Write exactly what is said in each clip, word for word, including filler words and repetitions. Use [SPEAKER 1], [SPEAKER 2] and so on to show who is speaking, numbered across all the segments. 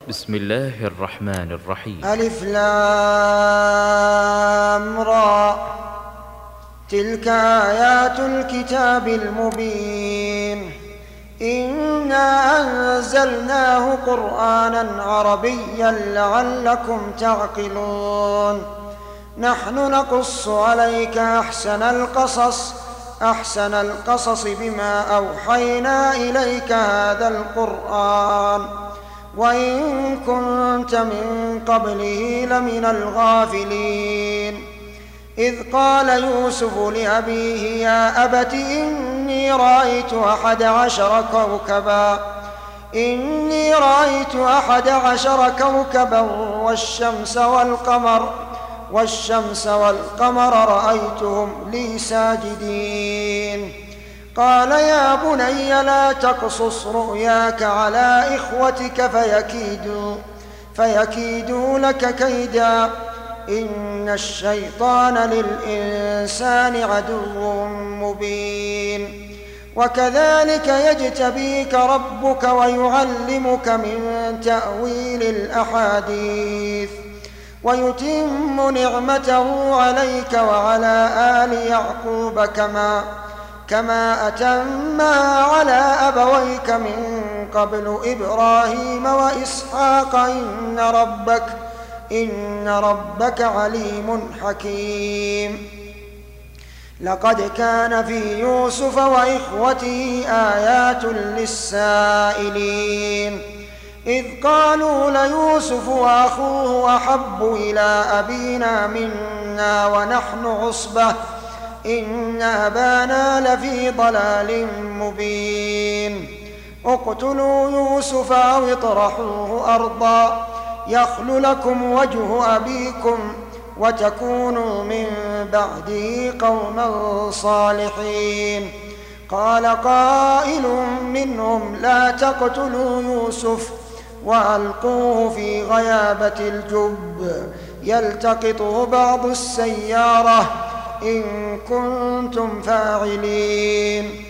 [SPEAKER 1] بسم الله الرحمن الرحيم.
[SPEAKER 2] ألف لام را، تلك آيات الكتاب المبين. إنا أنزلناه قرآنا عربيا لعلكم تعقلون. نحن نقص عليك أحسن القصص أحسن القصص بما أوحينا إليك هذا القرآن وإن كنت من قبله لمن الغافلين. إذ قال يوسف لأبيه يا أبت إني رأيت أحد عشر كوكبا إني رأيت أحد عشر كوكبا والشمس والقمر والشمس والقمر رأيتهم لي ساجدين. قال يا بني لا تقصص رؤياك على إخوتك فيكيدوا, فيكيدوا لك كيدا إن الشيطان للإنسان عدو مبين. وكذلك يجتبيك ربك ويعلمك من تأويل الأحاديث ويتم نعمته عليك وعلى آل يعقوب كما كما أتمها على أبويك من قبل إبراهيم وإسحاق إن ربك إن ربك عليم حكيم. لقد كان في يوسف وإخوته آيات للسائلين إذ قالوا ليوسف وأخوه أحب إلى أبينا منا ونحن عصبة إن أبانا لفي ضلال مبين. اقتلوا يوسف أو اطرحوه أرضا يخل لكم وجه أبيكم وتكونوا من بعده قوما صالحين. قال قائل منهم لا تقتلوا يوسف وألقوه في غيابة الجب يلتقطه بعض السيارة إن كنتم فاعلين.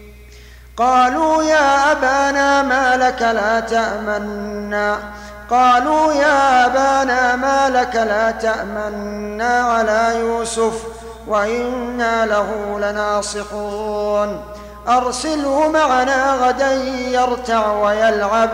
[SPEAKER 2] قالوا يا أبانا ما لك لا تأمنا قالوا يا أبانا ما لك لا تأمنا على يوسف وإنا له لناصحون. أرسله معنا غدا يرتع ويلعب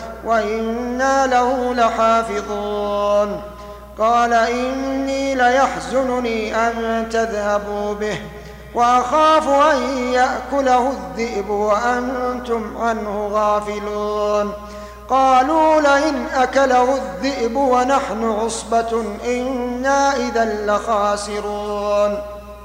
[SPEAKER 2] وإنا له لحافظون. قال إني ليحزنني أن تذهبوا به وأخاف أن يأكله الذئب وأنتم عنه غافلون. قالوا لئن أكله الذئب ونحن عصبة إنا إذا لخاسرون.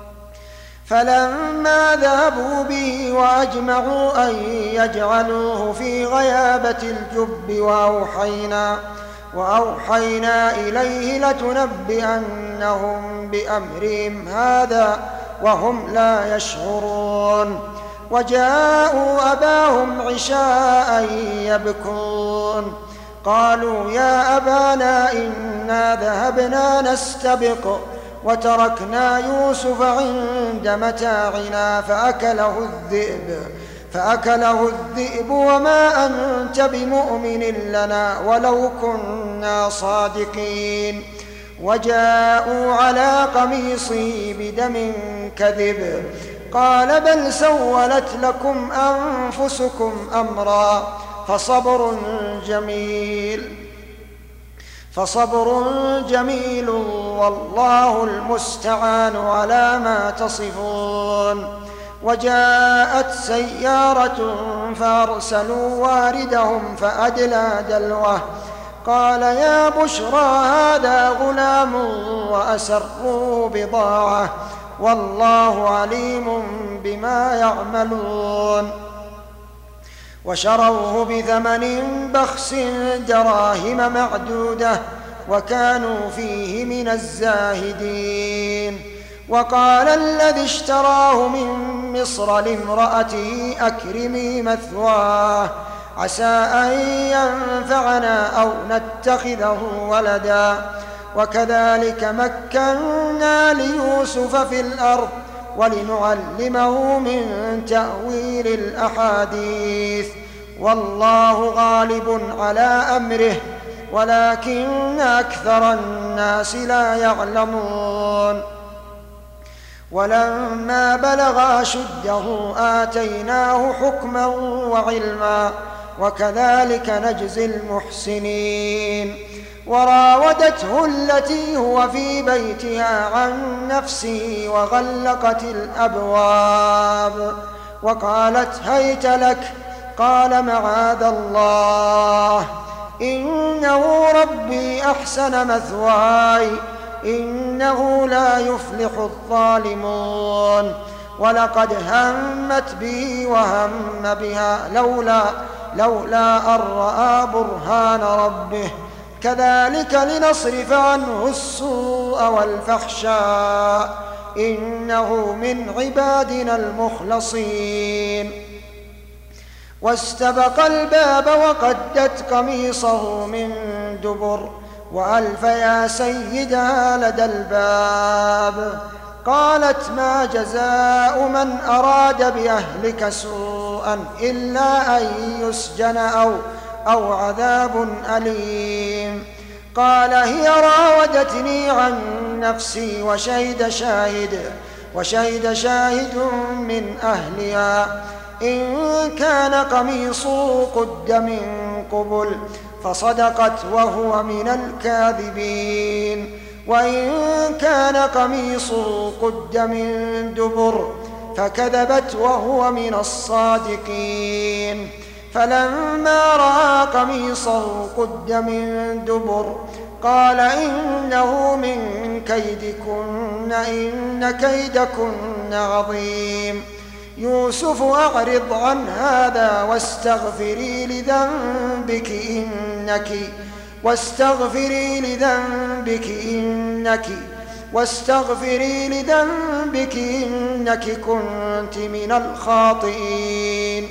[SPEAKER 2] فلما ذهبوا به وأجمعوا أن يجعلوه في غيابة الجب وأوحينا, وأوحينا إليه لتنبئنهم بأمرهم هذا وهم لا يشعرون. وجاءوا أباهم عشاء يبكون. قالوا يا أبانا إنا ذهبنا نستبق وتركنا يوسف عند متاعنا فأكله الذئب فأكله الذئب وما أنت بمؤمن لنا ولو كنا صادقين. وجاءوا على قميصه بدم كذب قال بل سولت لكم أنفسكم أمرا فصبر جميل فصبر جميل والله المستعان على ما تصفون. وجاءت سيارة فأرسلوا واردهم فأدلى دلوه قال يا بشرى هذا غلام وأسروه بضاعة والله عليم بما يعملون. وشروه بثمن بخس دراهم معدودة وكانوا فيه من الزاهدين. وقال الذي اشتراه من مصر لامرأته أكرمي مثواه عسى أن ينفعنا أو نتخذه ولدا. وكذلك مكنا ليوسف في الأرض ولنعلمه من تأويل الأحاديث والله غالب على أمره ولكن أكثر الناس لا يعلمون. ولما بلغ أشده آتيناه حكما وعلما وكذلك نجزي المحسنين. وراودته التي هو في بيتها عن نفسه وغلقت الأبواب وقالت هيت لك، قال معاذ الله إنه ربي أحسن مثواي إنه لا يفلح الظالمون. ولقد همت به وهم بها لولا لولا أن رأى برهان ربه كذلك لنصرف عنه السوء والفحشاء إنه من عبادنا المخلصين. واستبق الباب وقدت قميصه من دبر وألف يا سيدها لدى الباب. قالت ما جزاء من أراد بأهلك سوءا إلا أن يسجن أو, أو عذاب أليم. قال هي راودتني عن نفسي وشهد شاهد, وشهد شاهد من أهلها إن كان قميصه قد من قبل فصدقت وهو من الكاذبين وإن كان قميصه قد من دبر فكذبت وهو من الصادقين. فلما رأى قميصه قد من دبر قال إنه من كيدكن إن كيدكن عظيم. يوسف أعرض عن هذا واستغفري لذنبك إنك واستغفري لذنبك إنك واستغفري لذنبك إنك كنت من الخاطئين.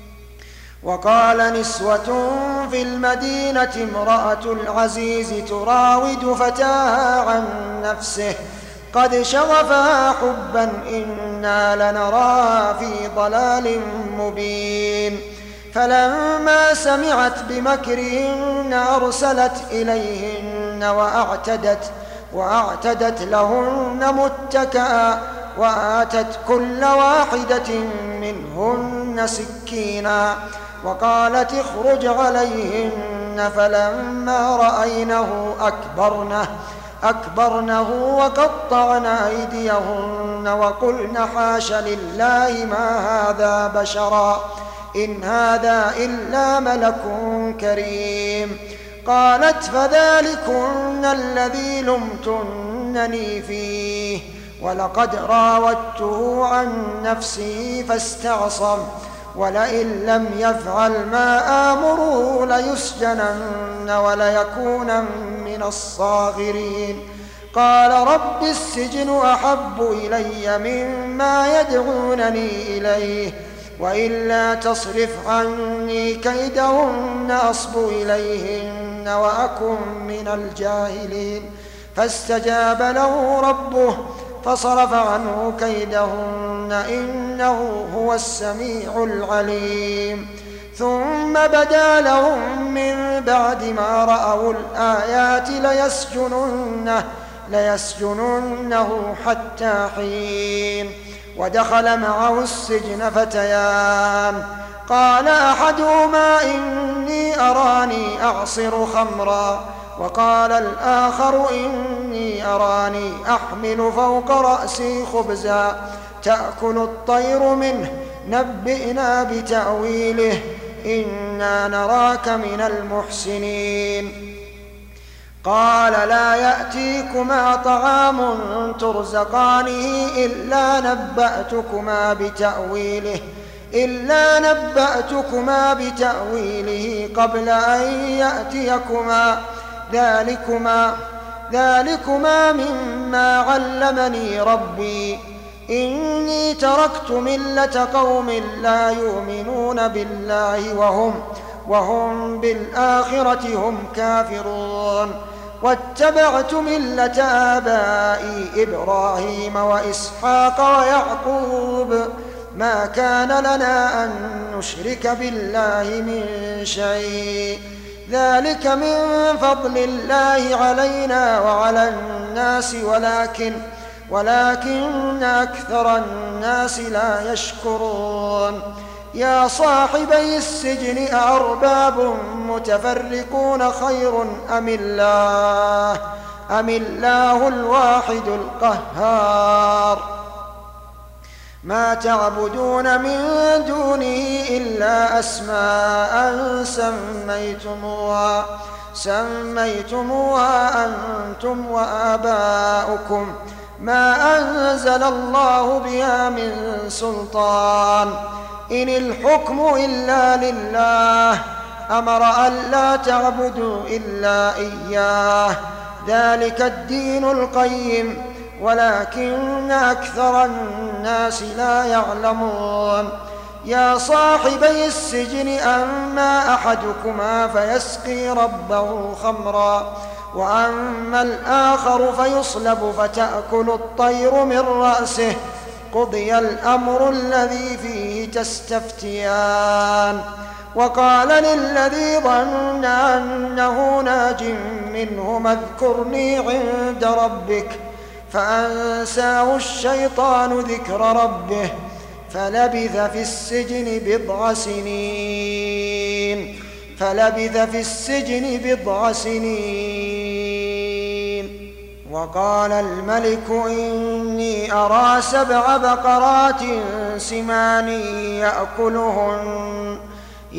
[SPEAKER 2] وقال نسوة في المدينة امرأة العزيز تراود فتاها عن نفسه قد شغفها حبا إنا لنراها في ضلال مبين. فلما سمعت بمكرهن أرسلت إليهن وأعتدت, وأعتدت لهن متكئا وآتت كل واحدة منهن سكينا وقالت اخرج عليهن. فلما رأينه أكبرنه أكبرنه وقطعن أيديهن وقلن حاش لله ما هذا بشرا إن هذا إلا ملك كريم. قالت فذلكن الذي لمتنني فيه ولقد راودته عن نفسه فاستعصم ولئن لم يفعل ما آمره ليسجنن وليكونن من الصاغرين. قال رب السجن أحب إلي مما يدعونني إليه وإلا تصرف عني كيدهن أصب إليهن وأكن من الجاهلين. فاستجاب له ربه فصرف عنه كيدهن إنه هو السميع العليم. ثم بدا لهم من بعد ما رأوا الآيات ليسجننه, ليسجننه حتى حين. ودخل معه السجن فتيان قال أحدهما إني أراني أعصر خمرا وقال الآخر إني أراني أحمل فوق رأسي خبزا تأكل الطير منه نبئنا بتأويله إنا نراك من المحسنين. قال لا يأتيكما طعام ترزقانه إلا نبأتكما بتأويله إلا نبأتكما بتأويله قبل أن يأتيكما ذلكما ذلكما مما علمني ربي إني تركت ملة قوم لا يؤمنون بالله وهم وهم بالآخرة هم كافرون واتبعت ملة آبائي إبراهيم وإسحاق ويعقوب ما كان لنا أن نشرك بالله من شيء ذلك من فضل الله علينا وعلى الناس ولكن ولكن أكثر الناس لا يشكرون يا صاحبي السجن أأرباب متفرقون خير أم الله أم الله الواحد القهار ما تعبدون من دونه إلا أسماء سميتموها سميتموها أنتم وآباؤكم ما أنزل الله بها من سلطان إن الحكم إلا لله أمر ألا تعبدوا إلا إياه ذلك الدين القيم ولكن أكثر الناس لا يعلمون يا صاحبي السجن أما أحدكما فيسقي ربه خمرا وأما الآخر فيصلب فتأكل الطير من رأسه قضي الأمر الذي فيه تستفتيان وقال للذي ظن أنه ناج منهما اذكرني عند ربك فأنساه الشيطان ذكر ربه فلبث في السجن بضع سنين فلبث في السجن بضع سنين وقال الملك إني أرى سبع بقرات سمان يأكلهن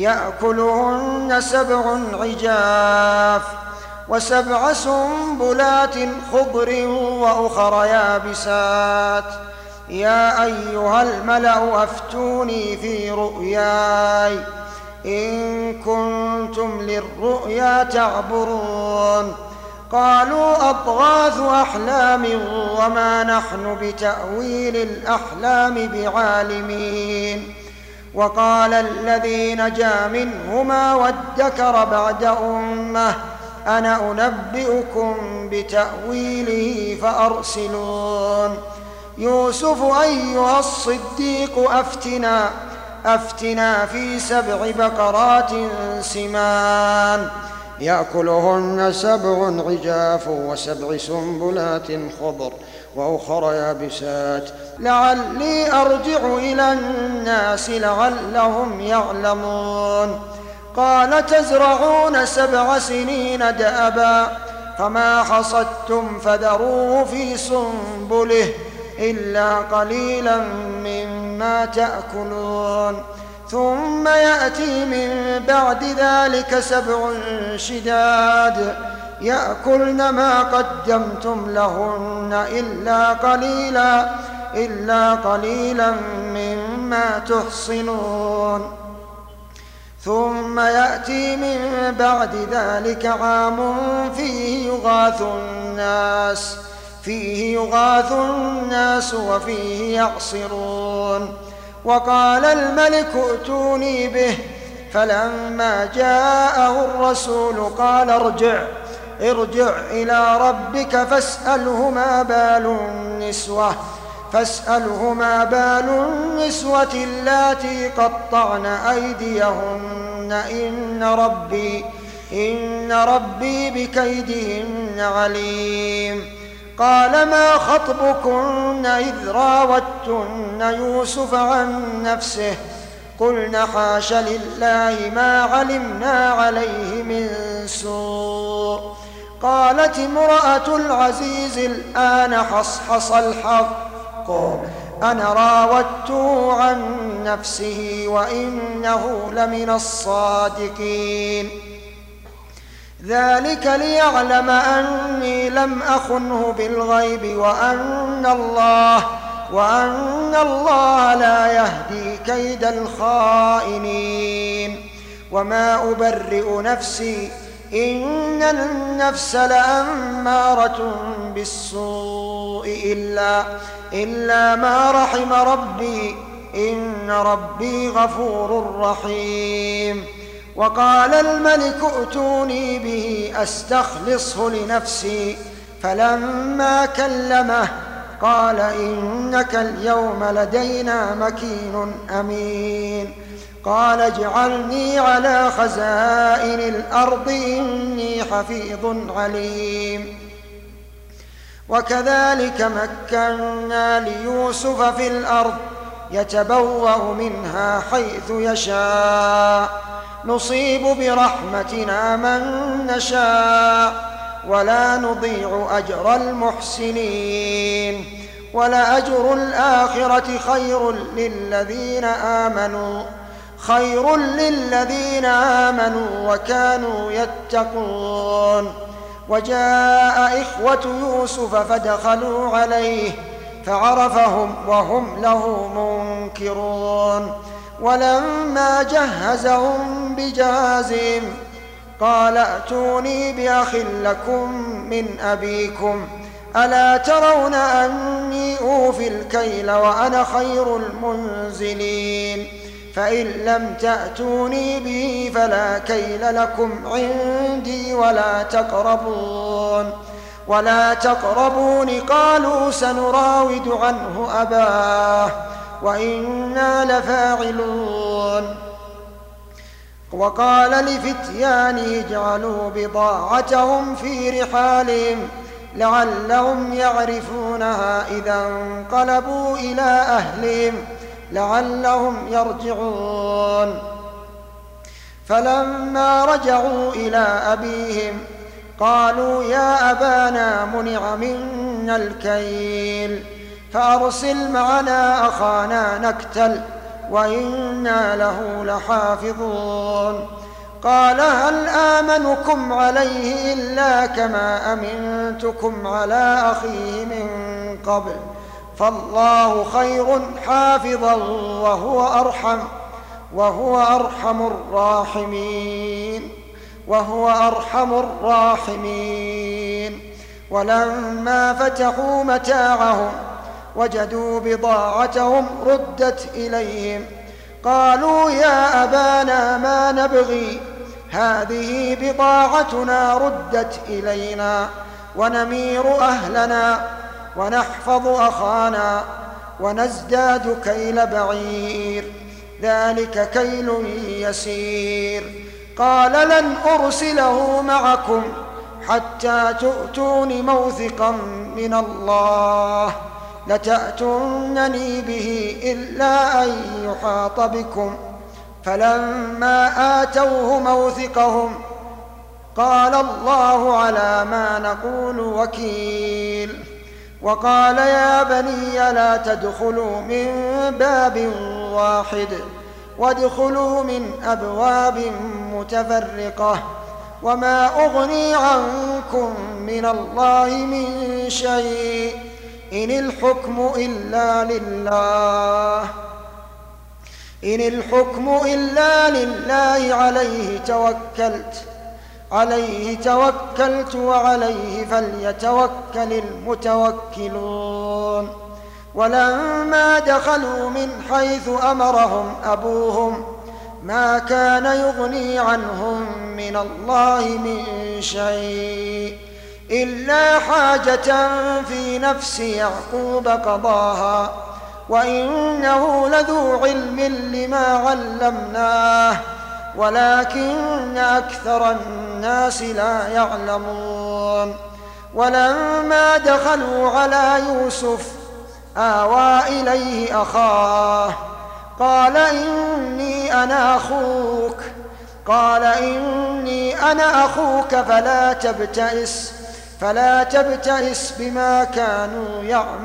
[SPEAKER 2] يأكلهن سبع عجاف وسبع سنبلات خضر وأخر يابسات يا أيها الملأ أفتوني في رؤياي إن كنتم للرؤيا تعبرون قالوا أضغاث أحلام وما نحن بتأويل الأحلام بعالمين وقال الذي نجا منهما وادكر بعد أمة أنا أنبئكم بتأويله فأرسلون يوسف أيها الصديق أفتنا أفتنا في سبع بقرات سمان يأكلهن سبع عجاف وسبع سنبلات خضر وأخر يابسات لعلي أرجع إلى الناس لعلهم يعلمون قال تزرعون سبع سنين دأبا فما حصدتم فذروه في سنبله إلا قليلا مما تأكلون ثم يأتي من بعد ذلك سبع شداد يأكلن ما قدمتم لهن إلا قليلا إلا قليلا مما تحصنون ثم يأتي من بعد ذلك عام فيه يغاث الناس فيه يغاث الناس وفيه يعصرون وقال الملك ائتوني به فلما جاءه الرسول قال ارجع ارجع إلى ربك فاسأله ما بال النسوة فاسأله ما بال النسوة اللاتي قطعن أيديهن إن ربي إن ربي بكيدهن عليم قال ما خطبكن إذ راوتن يوسف عن نفسه قلن حاش لله ما علمنا عليه من سوء قالت امرأة العزيز الآن حصحص الحق أنا راودته عن نفسه وإنه لمن الصادقين ذلك ليعلم أني لم أخنه بالغيب وأن الله وأن الله لا يهدي كيد الخائنين وما أبرئ نفسي إن النفس لأمارة بالسوء إلا, إلا ما رحم ربي إن ربي غفور رحيم وقال الملك ائتوني به أستخلصه لنفسي فلما كلمه قال إنك اليوم لدينا مكين أمين قال اجعلني على خزائن الأرض إني حفيظ عليم. وكذلك مكنا ليوسف في الأرض يتبوأ منها حيث يشاء نصيب برحمتنا من نشاء ولا نضيع أجر المحسنين ولأجر الآخرة خير للذين آمنوا خير للذين آمنوا وكانوا يتقون. وجاء إخوة يوسف فدخلوا عليه فعرفهم وهم له منكرون. ولما جهزهم بجهازهم قال ائتوني بأخ لكم من أبيكم ألا ترون أني أوفي الكيل وأنا خير المنزلين فإن لم تأتوني به فلا كيل لكم عندي ولا تقربون ولا تقربون. قالوا سنراود عنه أباه وإنا لفاعلون. وقال لفتيانه اجعلوا بضاعتهم في رحالهم لعلهم يعرفونها إذا انقلبوا إلى أهلهم لعلهم يرجعون. فلما رجعوا إلى أبيهم قالوا يا أبانا منع منا الكيل فأرسل معنا أخانا نكتل وإنا له لحافظون. قال هل آمنكم عليه إلا كما أمنتكم على أخيه من قبل فالله خير حافظا وهو أرحم وهو أرحم الراحمين وهو أرحم الراحمين. ولما فتحوا متاعهم وجدوا بضاعتهم ردت إليهم قالوا يا أبانا ما نبغي هذه بضاعتنا ردت إلينا ونمير أهلنا ونحفظ أخانا ونزداد كيل بعير ذلك كيل يسير. قال لن أرسله معكم حتى تؤتون موثقا من الله لتأتونني به إلا أن يحاط بكم. فلما آتوه موثقهم قال الله على ما نقول وكيل. وقال يا بني لا تدخلوا من باب واحد وادخلوا من أبواب متفرقة وما أغني عنكم من الله من شيء إن الحكم إلا لله إن الحكم إلا لله عليه توكلت عليه توكلت وعليه فليتوكل المتوكلون. ولما دخلوا من حيث أمرهم أبوهم ما كان يغني عنهم من الله من شيء إلا حاجة في نفس يعقوب قضاها وإنه لذو علم لما علمناه ولكن أكثر الناس لا يعلمون. ولما دخلوا على يوسف آوى إليه أخاه قال إني أنا أخوك قال إني أنا أخوك فلا تبتئس فلا تبتئس بما كانوا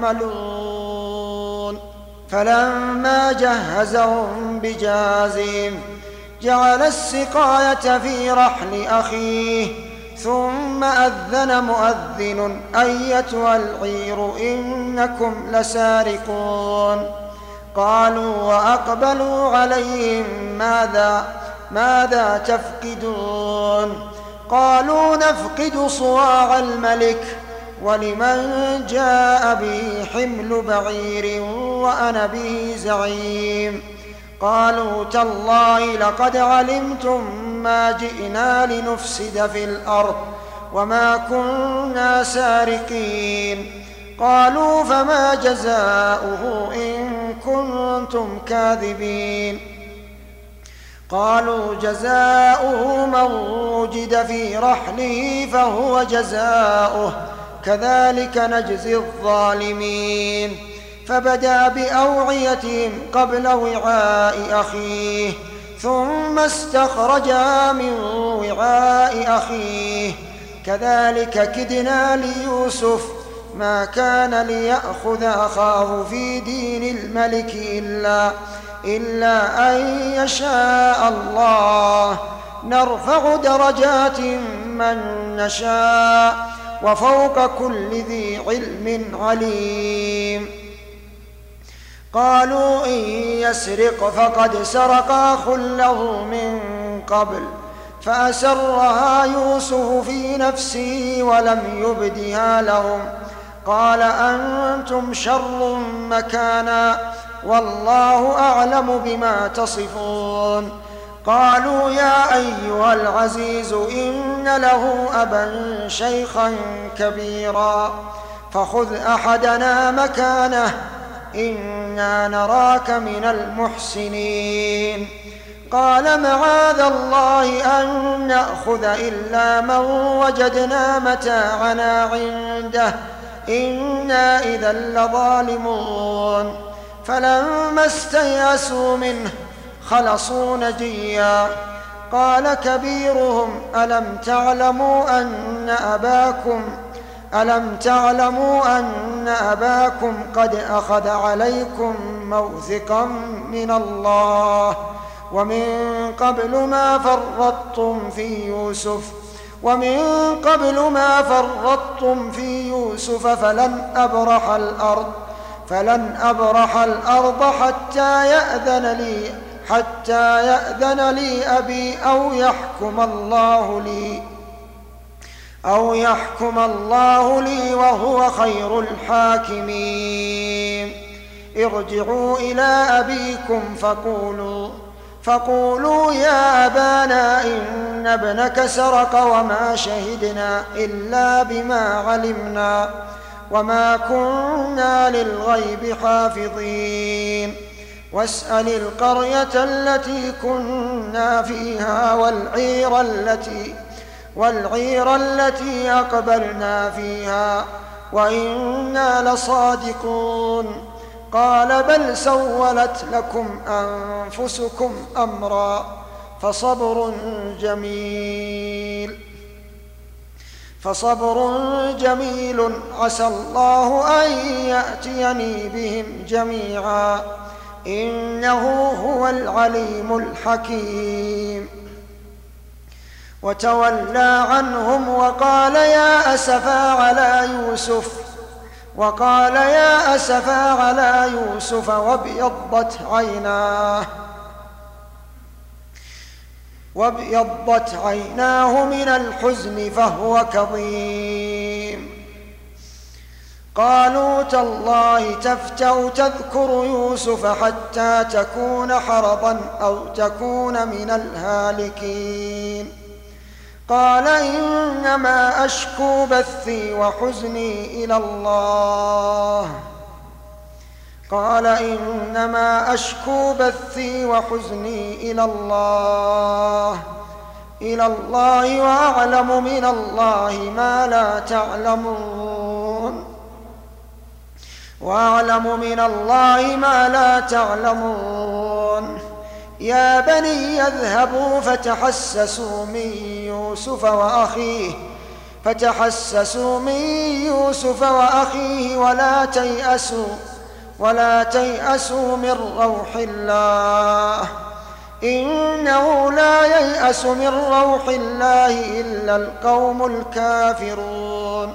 [SPEAKER 2] يعملون. فلما جهزهم بجهازهم جعل السقاية في رحل أخيه ثم أذن مؤذن أيتها العير إنكم لسارقون. قالوا وأقبلوا عليهم ماذا ماذا تفقدون قالوا نفقد صواع الملك ولمن جاء به حمل بعير وأنا به زعيم. قالوا تالله لقد علمتم ما جئنا لنفسد في الأرض وما كنا سارقين. قالوا فما جزاؤه إن كنتم كاذبين. قالوا جزاؤه من وجد في رحله فهو جزاؤه كذلك نجزي الظالمين. فبدأ بأوعيتهم قبل وعاء أخيه ثم استخرجها من وعاء أخيه كذلك كدنا ليوسف ما كان ليأخذ أخاه في دين الملك إلا, إلا أن يشاء الله نرفع درجات من نشاء وفوق كل ذي علم عليم. قالوا إن يسرق فقد سرق أخ له من قبل فأسرها يوسف في نفسه ولم يبدها لهم قال أنتم شر مكانا والله أعلم بما تصفون. قالوا يا أيها العزيز إن له أبا شيخا كبيرا فخذ أحدنا مكانه إنا نراك من المحسنين. قال معاذ الله أن نأخذ إلا من وجدنا متاعنا عنده إنا إذا لظالمون. فلما استيأسوا منه خلصوا نجيا قال كبيرهم ألم تعلموا أن أباكم ألم تعلموا أن أباكم قد أخذ عليكم موثقا من الله ومن قبل ما فرطتم في يوسف ومن قبل ما فرطتم في يوسف فلن أبرح الأرض فلن أبرح الأرض حتى يأذن لي حتى يأذن لي أبي أو يحكم الله لي أو يحكم الله لي وهو خير الحاكمين. ارجعوا إلى أبيكم فقولوا فقولوا يا أبانا إن ابنك سرق وما شهدنا إلا بما علمنا وما كنا للغيب حافظين. واسأل القرية التي كنا فيها والعير التي والعير التي أقبلنا فيها وإنا لصادقون. قال بل سولت لكم أنفسكم أمرا فصبر جميل فصبر جميل عسى الله أن يأتيني بهم جميعا إنه هو العليم الحكيم. وتولى عنهم وقال يا أسفا على يوسف وقال يا أسفا على يوسف وابيضت عيناه وابيضت عيناه من الحزن فهو كظيم. قالوا تالله تفتأ تذكر يوسف حتى تكون حرضا أو تكون من الهالكين. قال إنما أشكو بثي وحزني إلى الله قال إنما أشكو بثي وحزني إلى الله إلى الله وأعلم من الله ما لا تعلمون وأعلم من الله ما لا تعلمون. يا بني اذهبوا فتحسسوا من يوسف وأخيه فتحسسوا من يوسف وأخيه ولا تيأسوا ولا تيأسوا من روح الله إنه لا ييأس من روح الله إلا القوم الكافرون.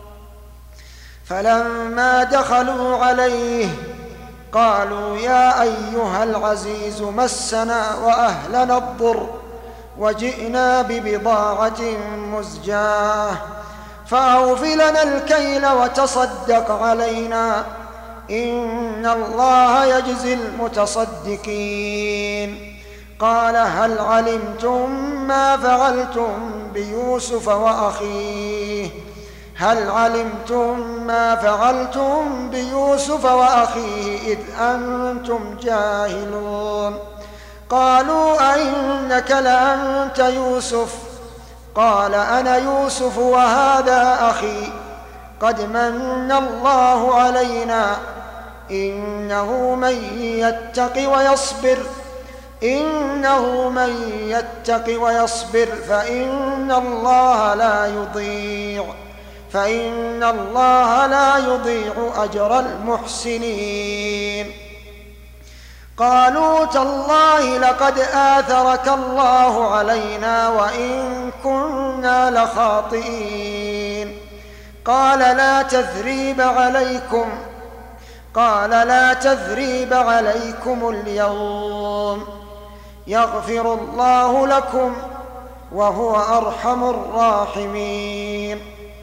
[SPEAKER 2] فلما دخلوا عليه قالوا يا أيها العزيز مسنا وأهلنا الضر وجئنا ببضاعة مزجاة فأوف لنا الكيل وتصدق علينا إن الله يجزي المتصدقين. قال هل علمتم ما فعلتم بيوسف وأخيه هل علمتم ما فعلتم بيوسف وأخيه إذ أنتم جاهلون. قالوا أئنك لأنت يوسف؟ قال أنا يوسف وهذا أخي، قد من الله علينا، إنه من يتق ويصبر إنه من يتق ويصبر فإن الله لا يضيع فإن الله لا يضيع أجر المحسنين. قالوا تالله لقد آثرك الله علينا وإن كنا لخاطئين. قال لا تثريب عليكم قال لا تثريب عليكم اليوم، يغفر الله لكم وهو أرحم الراحمين.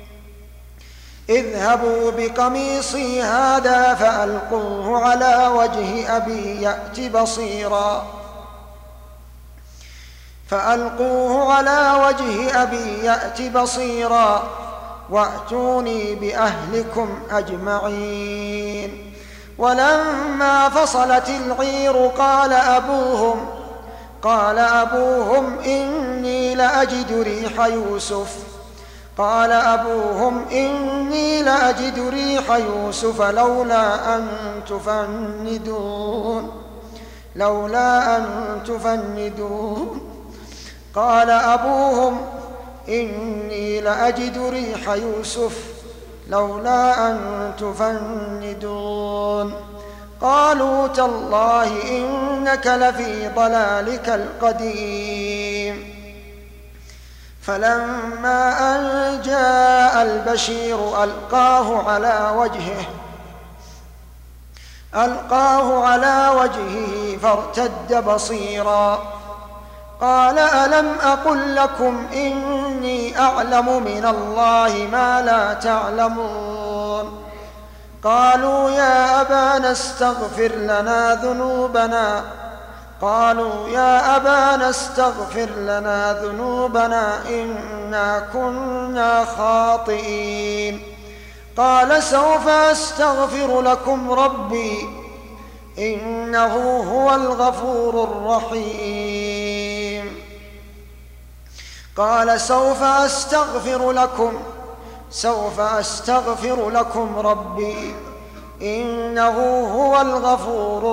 [SPEAKER 2] اذهبوا بقميصي هذا فألقوه على وجه أبي يأت بصيرا فألقوه على وجه أبي يأت بصيرا وأتوني بأهلكم أجمعين. ولما فصلت العير قال أبوهم قال أبوهم إني لأجد ريح يوسف قال أبوهم إني لأجد ريح يوسف لولا أن تفندون لولا أن تفندون قال أبوهم إني لأجد ريح يوسف لولا أن تفندون قالوا تالله إنك لفي ضلالك القديم. فلما أن جاء البشير ألقاه على وجهه ألقاه على وجهه فارتد بصيرا قال ألم أقل لكم إني أعلم من الله ما لا تعلمون. قالوا يا أبانا استغفر لنا ذنوبنا قالوا يا أبانا استغفر لنا ذنوبنا إنا كنا خاطئين. قال سوف أستغفر لكم ربي إنه هو الغفور الرحيم. قال سوف أستغفر لكم سوف أستغفر لكم ربي إنه هو الغفور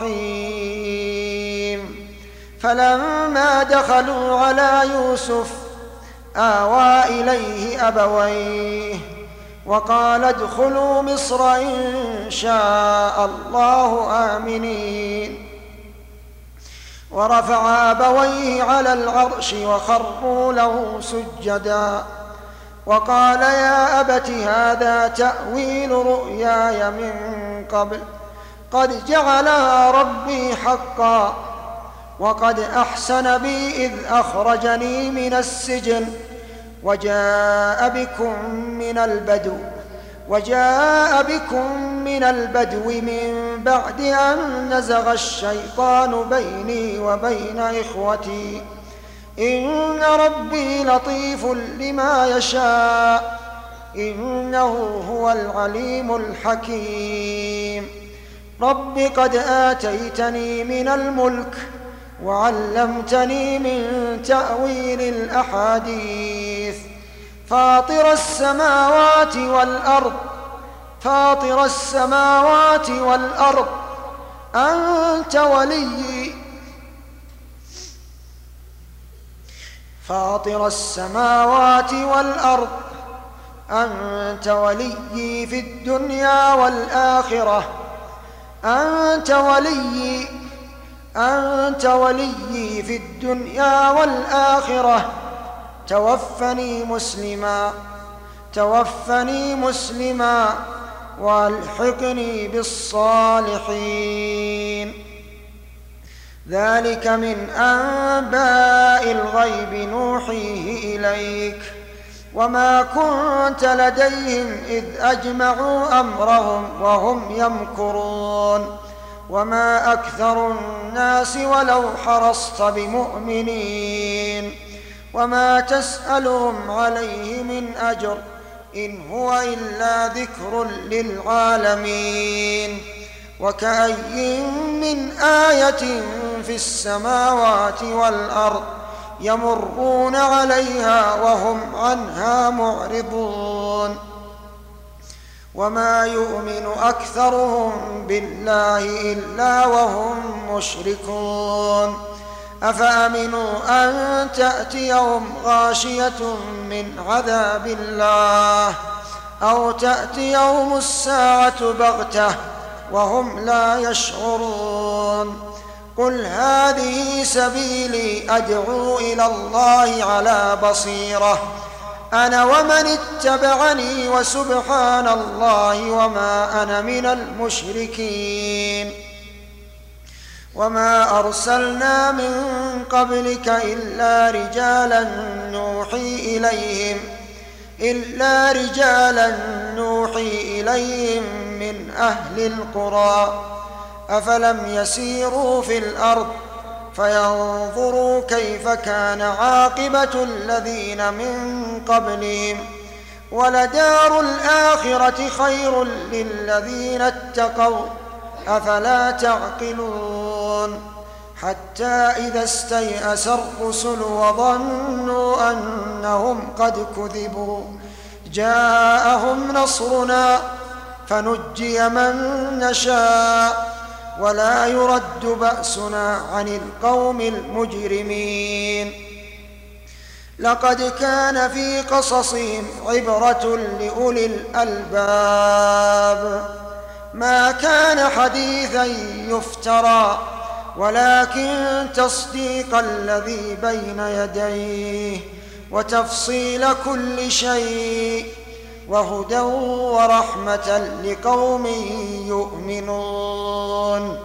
[SPEAKER 2] الرحيم. فلما دخلوا على يوسف آوى إليه أبويه وقال ادخلوا مصر إن شاء الله آمنين. ورفع أبويه على العرش وخروا له سجدا وقال يا أبت هذا تأويل رؤياي من قبل قد جعلها ربي حقا وقد أحسن بي إذ أخرجني من السجن وجاء بكم من البدو وجاء بكم من البدو من بعد أن نزغ الشيطان بيني وبين إخوتي إن ربي لطيف لما يشاء إنه هو العليم الحكيم. رب قد آتيتني من الملك وعلمتني من تأويل الأحاديث فاطر السماوات والأرض فاطر السماوات والأرض أنت ولي فاطر السماوات والأرض أنت ولي في الدنيا والآخرة أنت ولي أنت ولي في الدنيا والآخرة توفني مسلما توفني مسلما والحقني بالصالحين. ذلك من أنباء الغيب نوحيه إليك وما كنت لديهم إذ أجمعوا أمرهم وهم يمكرون وما أكثر الناس ولو حرصت بمؤمنين وما تسألهم عليه من أجر إن هو إلا ذكر للعالمين. وكأي من آية في السماوات والأرض يمرون عليها وهم عنها معرضون وما يؤمن أكثرهم بالله إلا وهم مشركون أفأمنوا أن تأتيهم غاشية من عذاب الله أو تأتيهم الساعة بغتة وهم لا يشعرون قل هذه سبيلي أدعو إلى الله على بصيرة أنا ومن اتبعني وسبحان الله وما أنا من المشركين وما أرسلنا من قبلك إلا رجالا نوحي إليهم إلا رجالا نوحي إليهم من أهل القرى أفلم يسيروا في الأرض فينظروا كيف كان عاقبة الذين من قبلهم ولدار الآخرة خير للذين اتقوا أفلا تعقلون حتى إذا استيأس الرسل وظنوا أنهم قد كذبوا جاءهم نصرنا فنجي من نشاء ولا يرد بأسنا عن القوم المجرمين لقد كان في قصصهم عبرة لأولي الألباب ما كان حديثا يفترى ولكن تصديق الذي بين يديه وتفصيل كل شيء وهدى ورحمة لقوم يؤمنون